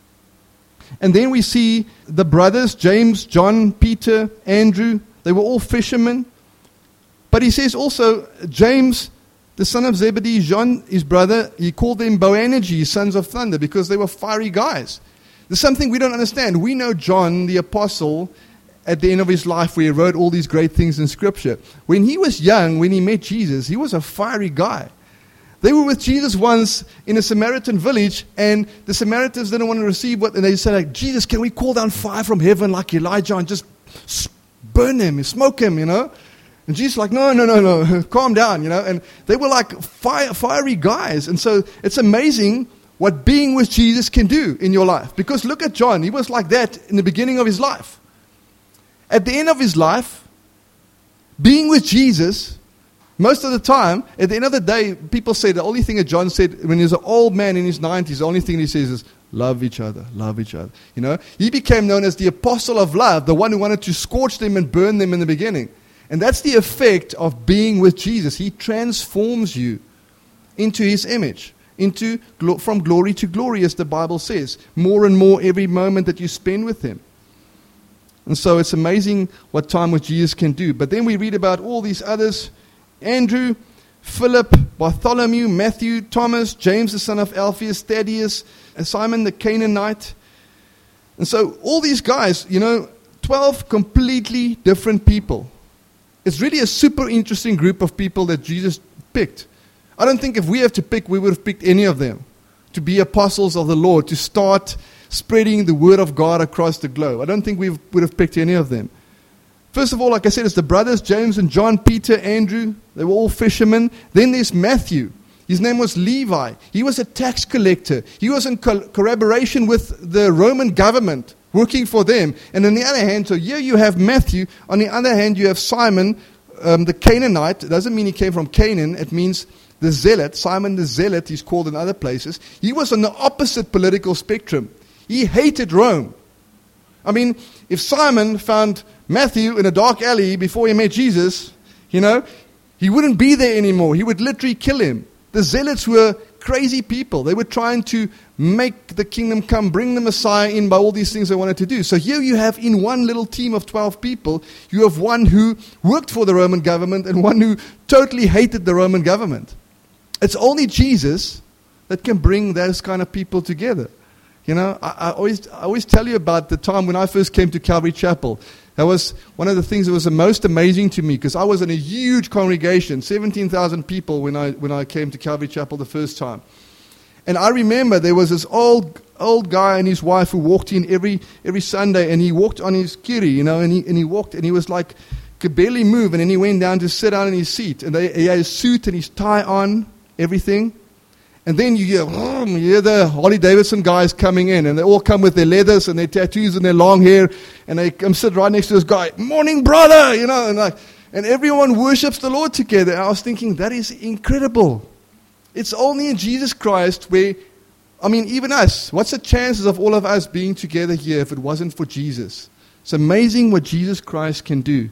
And then we see the brothers, James, John, Peter, Andrew, they were all fishermen. But he says also, James, the son of Zebedee, John, his brother, he called them Boanerges, sons of thunder, because they were fiery guys. There's something we don't understand. We know John, the apostle, at the end of his life, where he wrote all these great things in Scripture. When he was young, when he met Jesus, he was a fiery guy. They were with Jesus once in a Samaritan village, and the Samaritans didn't want to receive what, and they said, like, Jesus, can we call down fire from heaven like Elijah and just burn him, smoke him, you know? And Jesus like, no, no, no, no, calm down, you know. And they were like fire, fiery guys. And so it's amazing what being with Jesus can do in your life. Because look at John. He was like that in the beginning of his life. At the end of his life, being with Jesus, most of the time, at the end of the day, people say the only thing that John said when he was an old man in his nineties, the only thing he says is, Love each other. Love each other. You know, he became known as the apostle of love, the one who wanted to scorch them and burn them in the beginning. And that's the effect of being with Jesus. He transforms you into his image, into from glory to glory, as the Bible says. More and more every moment that you spend with him. And so it's amazing what time with Jesus can do. But then we read about all these others: Andrew, Philip, Bartholomew, Matthew, Thomas, James the son of Alphaeus, Thaddeus, Simon the Canaanite. And so all these guys, you know, twelve completely different people. It's really a super interesting group of people that Jesus picked. I don't think if we have to pick, we would have picked any of them to be apostles of the Lord, to start spreading the word of God across the globe. I don't think we would have picked any of them. First of all, like I said, it's the brothers, James and John, Peter, Andrew. They were all fishermen. Then there's Matthew. His name was Levi. He was a tax collector. He was in co- collaboration with the Roman government, working for them. And on the other hand, so here you have Matthew. On the other hand, you have Simon, um, the Canaanite. It doesn't mean he came from Canaan. It means the zealot. Simon the zealot, he's called in other places. He was on the opposite political spectrum. He hated Rome. I mean, if Simon found Matthew in a dark alley before he met Jesus, you know, he wouldn't be there anymore. He would literally kill him. The zealots were crazy people. They were trying to make the kingdom come, bring the Messiah in by all these things they wanted to do. So here you have, in one little team of twelve people, you have one who worked for the Roman government and one who totally hated the Roman government. It's only Jesus that can bring those kind of people together. You know, I, I always I always tell you about the time when I first came to Calvary Chapel. That was one of the things that was the most amazing to me, because I was in a huge congregation, seventeen thousand people when I when I came to Calvary Chapel the first time. And I remember there was this old old guy and his wife who walked in every every Sunday, and he walked on his kiri, you know, and he and he walked and he was like, could barely move, and then he went down to sit down in his seat, and they, he had his suit and his tie on, everything. And then you hear, oh, you hear the Harley Davidson guys coming in, and they all come with their leathers and their tattoos and their long hair, and they come sit right next to this guy. Morning, brother, you know, and like, and everyone worships the Lord together. And I was thinking, that is incredible. It's only in Jesus Christ where, I mean, even us, what's the chances of all of us being together here if it wasn't for Jesus? It's amazing what Jesus Christ can do.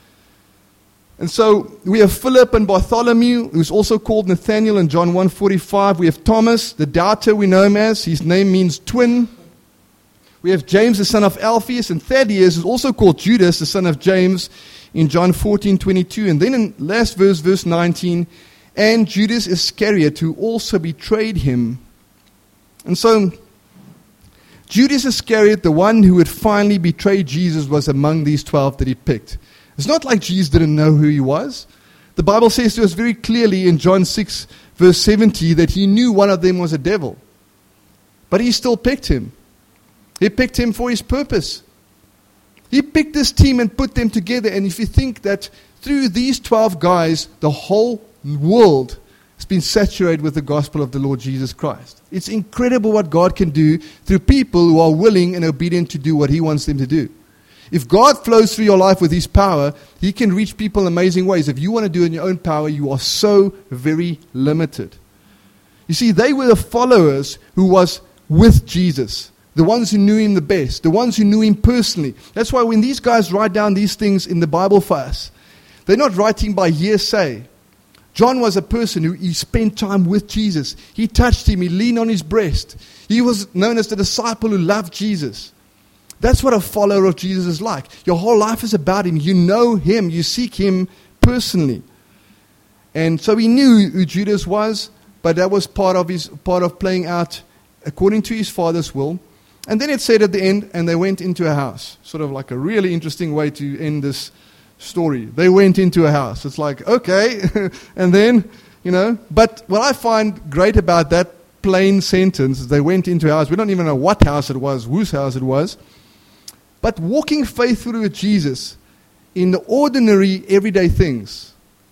And so we have Philip and Bartholomew, who's also called Nathanael in John one forty-five. We have Thomas, the doubter, we know him as. His name means twin. We have James, the son of Alphaeus, and Thaddeus, who's also called Judas, the son of James, in John fourteen twenty-two. And then in last verse, verse nineteen, and Judas Iscariot, who also betrayed him. And so Judas Iscariot, the one who would finally betray Jesus, was among these twelve that he picked. It's not like Jesus didn't know who he was. The Bible says to us very clearly in John six, verse seventy, that he knew one of them was a devil. But he still picked him. He picked him for his purpose. He picked this team and put them together. And if you think that through these twelve guys, the whole world has been saturated with the gospel of the Lord Jesus Christ. It's incredible what God can do through people who are willing and obedient to do what he wants them to do. If God flows through your life with his power, he can reach people in amazing ways. If you want to do it in your own power, you are so very limited. You see, they were the followers who was with Jesus, the ones who knew him the best, the ones who knew him personally. That's why when these guys write down these things in the Bible for us, they're not writing by hearsay. John was a person who he spent time with Jesus. He touched him. He leaned on his breast. He was known as the disciple who loved Jesus. That's what a follower of Jesus is like. Your whole life is about him. You know him. You seek him personally. And so he knew who Judas was, but that was part of his part of playing out according to his Father's will. And then it said at the end, and they went into a house. Sort of like a really interesting way to end this story. They went into a house. It's like, okay. And then, you know, but what I find great about that plain sentence is they went into a house. We don't even know what house it was, whose house it was. But walking faithfully with Jesus in the ordinary, everyday things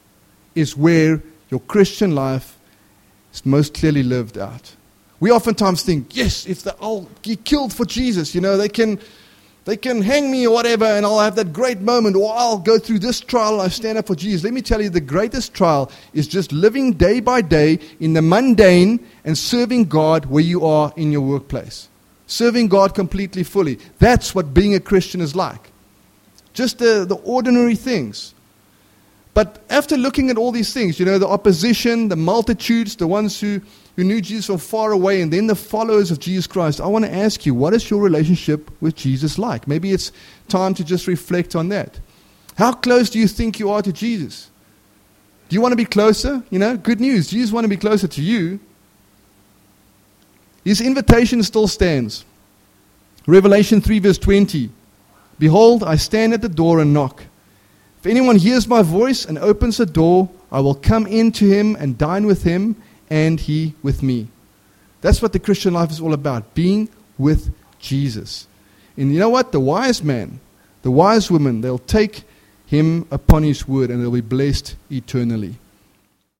is where your Christian life is most clearly lived out. We oftentimes think, yes, if I'll get killed for Jesus, you know, they can they can hang me or whatever, and I'll have that great moment, or I'll go through this trial and I stand up for Jesus. Let me tell you, the greatest trial is just living day by day in the mundane and serving God where you are in your workplace. Serving God completely fully. That's what being a Christian is like. Just the, the ordinary things. But after looking at all these things, you know, the opposition, the multitudes, the ones who, who knew Jesus from far away, and then the followers of Jesus Christ, I want to ask you, what is your relationship with Jesus like? Maybe it's time to just reflect on that. How close do you think you are to Jesus? Do you want to be closer? You know, good news. Jesus wants to be closer to you. His invitation still stands. Revelation three verse twenty. Behold, I stand at the door and knock. If anyone hears my voice and opens the door, I will come in to him and dine with him, and he with me. That's what the Christian life is all about, being with Jesus. And you know what? The wise man, the wise woman, they'll take him upon his word, and they'll be blessed eternally.